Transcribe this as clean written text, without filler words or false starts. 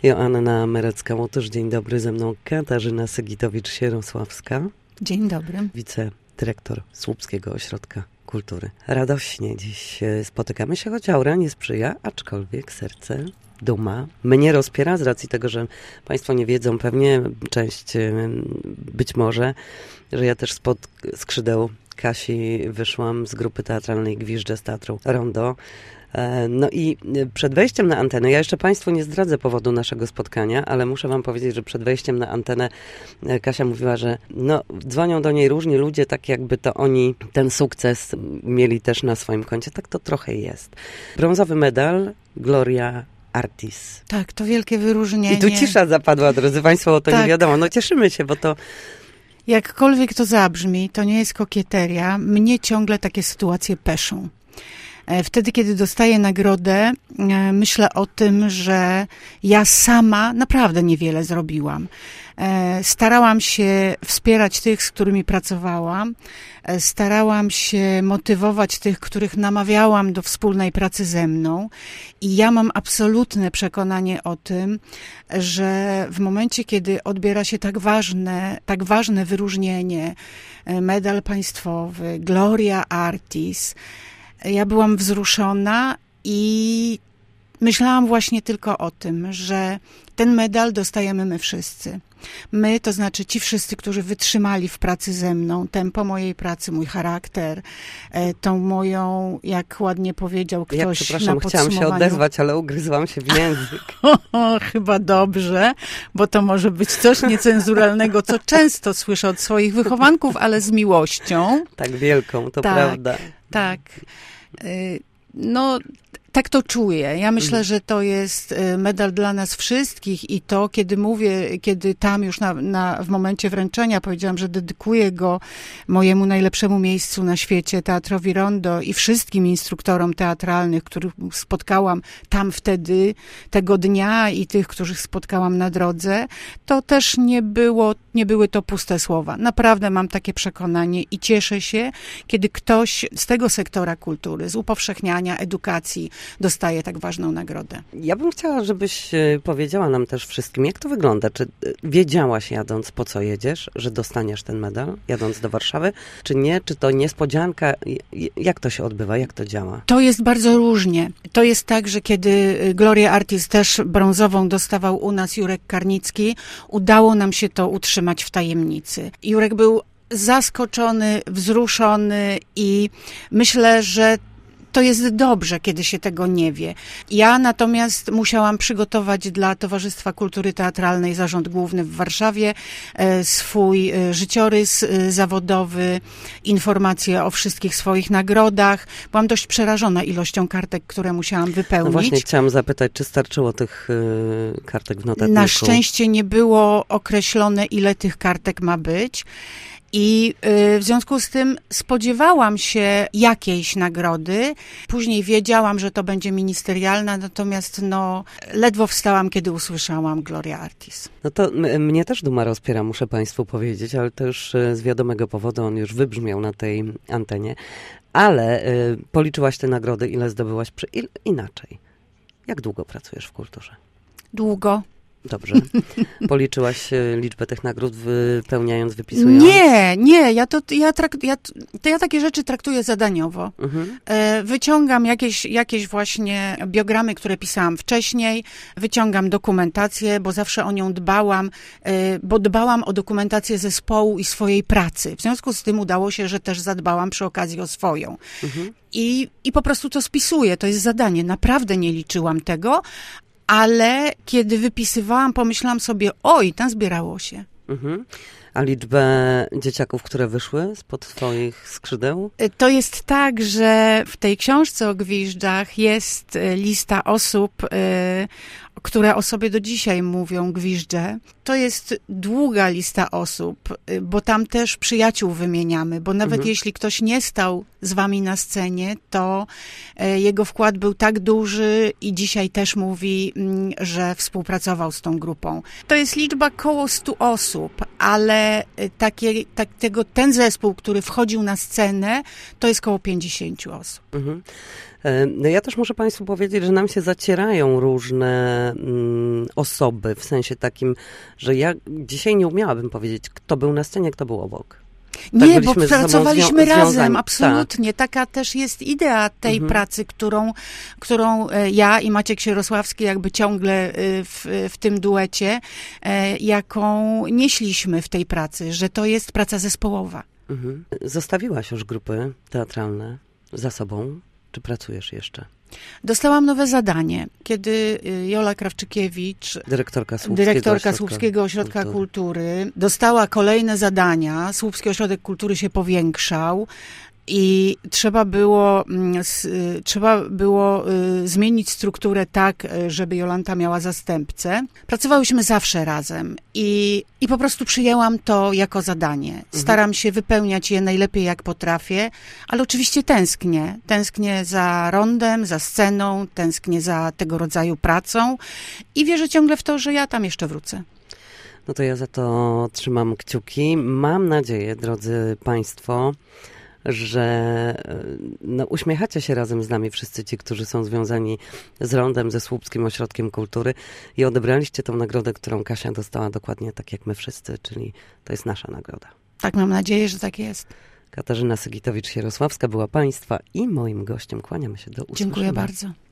Joanna Merecka-Łotysz. Dzień dobry, ze mną Katarzyna Sygitowicz-Sierosławska. Dzień dobry. Wicedyrektor Słupskiego Ośrodka Kultury. Radośnie dziś spotykamy się, choć aura nie sprzyja, aczkolwiek serce, duma mnie rozpiera z racji tego, że Państwo nie wiedzą, pewnie część być może, że ja też spod skrzydeł Kasi wyszłam z grupy teatralnej Gwiżdże z Teatru Rondo. No i przed wejściem na antenę, ja jeszcze Państwu nie zdradzę powodu naszego spotkania, ale muszę Wam powiedzieć, że przed wejściem na antenę Kasia mówiła, że dzwonią do niej różni ludzie, tak jakby to oni ten sukces mieli też na swoim koncie. Tak to trochę jest. Brązowy medal, Gloria Artis. Tak, to wielkie wyróżnienie. I tu cisza zapadła, drodzy Państwo, bo to tak. Nie wiadomo. No cieszymy się, bo to... Jakkolwiek to zabrzmi, to nie jest kokieteria. Mnie ciągle takie sytuacje peszą. Wtedy, kiedy dostaję nagrodę, myślę o tym, że ja sama naprawdę niewiele zrobiłam. Starałam się wspierać tych, z którymi pracowałam. Starałam się motywować tych, których namawiałam do wspólnej pracy ze mną. I ja mam absolutne przekonanie o tym, że w momencie, kiedy odbiera się tak ważne wyróżnienie, medal państwowy, Gloria Artis, ja byłam wzruszona i myślałam właśnie tylko o tym, że ten medal dostajemy my wszyscy. My, to znaczy ci wszyscy, którzy wytrzymali w pracy ze mną, tempo mojej pracy, mój charakter, tą moją, jak ładnie powiedział ktoś przepraszam, chciałam się odezwać, ale ugryzłam się w język. Chyba dobrze, bo to może być coś niecenzuralnego, co często słyszę od swoich wychowanków, ale z miłością. Tak wielką, to prawda. Tak. Tak to czuję. Ja myślę, że to jest medal dla nas wszystkich i to, kiedy tam już w momencie wręczenia powiedziałam, że dedykuję go mojemu najlepszemu miejscu na świecie, Teatrowi Rondo i wszystkim instruktorom teatralnych, których spotkałam tam wtedy, tego dnia i tych, których spotkałam na drodze, to też nie były to puste słowa. Naprawdę mam takie przekonanie i cieszę się, kiedy ktoś z tego sektora kultury, z upowszechniania, edukacji, dostaje tak ważną nagrodę. Ja bym chciała, żebyś powiedziała nam też wszystkim, jak to wygląda. Czy wiedziałaś jadąc, po co jedziesz, że dostaniesz ten medal, jadąc do Warszawy, czy nie? Czy to niespodzianka? Jak to się odbywa? Jak to działa? To jest bardzo różnie. To jest tak, że kiedy Gloria Artis też brązową dostawał u nas Jurek Karnicki, udało nam się to utrzymać w tajemnicy. Jurek był zaskoczony, wzruszony i myślę, że to jest dobrze, kiedy się tego nie wie. Ja natomiast musiałam przygotować dla Towarzystwa Kultury Teatralnej Zarząd Główny w Warszawie swój życiorys zawodowy, informacje o wszystkich swoich nagrodach. Byłam dość przerażona ilością kartek, które musiałam wypełnić. No właśnie chciałam zapytać, czy starczyło tych kartek w notatniku? Na szczęście nie było określone, ile tych kartek ma być. I w związku z tym spodziewałam się jakiejś nagrody. Później wiedziałam, że to będzie ministerialna, natomiast ledwo wstałam, kiedy usłyszałam Gloria Artis. No to mnie też duma rozpiera, muszę Państwu powiedzieć, ale to już z wiadomego powodu, on już wybrzmiał na tej antenie. Ale policzyłaś te nagrody, ile zdobyłaś inaczej. Jak długo pracujesz w kulturze? Długo. Dobrze. Policzyłaś liczbę tych nagród, wypełniając, wypisując? Nie. Ja takie rzeczy traktuję zadaniowo. Wyciągam jakieś właśnie biogramy, które pisałam wcześniej, wyciągam dokumentację, bo zawsze o nią dbałam, bo dbałam o dokumentację zespołu i swojej pracy. W związku z tym udało się, że też zadbałam przy okazji o swoją. I po prostu to spisuję, to jest zadanie. Naprawdę nie liczyłam tego, ale kiedy wypisywałam, pomyślałam sobie, tam zbierało się. A liczbę dzieciaków, które wyszły spod twoich skrzydeł? To jest tak, że w tej książce o gwiżdżach jest lista osób, które o sobie do dzisiaj mówią gwiżdże. To jest długa lista osób, bo tam też przyjaciół wymieniamy, bo nawet jeśli ktoś nie stał z wami na scenie, to jego wkład był tak duży i dzisiaj też mówi, że współpracował z tą grupą. To jest liczba koło 100 osób, ale ten zespół, który wchodził na scenę, to jest koło 50 osób. No ja też muszę Państwu powiedzieć, że nam się zacierają różne osoby, w sensie takim, że ja dzisiaj nie umiałabym powiedzieć, kto był na scenie, kto był obok. Nie, Tak, bo byliśmy ze sobą pracowaliśmy razem, związani. absolutnie. Taka też jest idea tej pracy, którą ja i Maciek Sierosławski jakby ciągle w tym duecie, jaką nieśliśmy w tej pracy, że to jest praca zespołowa. Zostawiłaś już grupy teatralne za sobą, czy pracujesz jeszcze? Dostałam nowe zadanie, kiedy Jola Krawczykiewicz, dyrektorka Słupskiego Ośrodka Kultury, dostała kolejne zadania. Słupski Ośrodek Kultury się powiększał i trzeba było zmienić strukturę tak, żeby Jolanta miała zastępcę. Pracowałyśmy zawsze razem i po prostu przyjęłam to jako zadanie. Staram się wypełniać je najlepiej jak potrafię, ale oczywiście tęsknię. Tęsknię za rondem, za sceną, tęsknię za tego rodzaju pracą i wierzę ciągle w to, że ja tam jeszcze wrócę. No to ja za to trzymam kciuki. Mam nadzieję, drodzy Państwo, że uśmiechacie się razem z nami wszyscy ci, którzy są związani z Rondem, ze Słupskim Ośrodkiem Kultury i odebraliście tą nagrodę, którą Kasia dostała dokładnie tak jak my wszyscy, czyli to jest nasza nagroda. Tak, mam nadzieję, że tak jest. Katarzyna Sygitowicz-Sierosławska była Państwa i moim gościem. Kłaniamy się do usłyszenia. Dziękuję bardzo.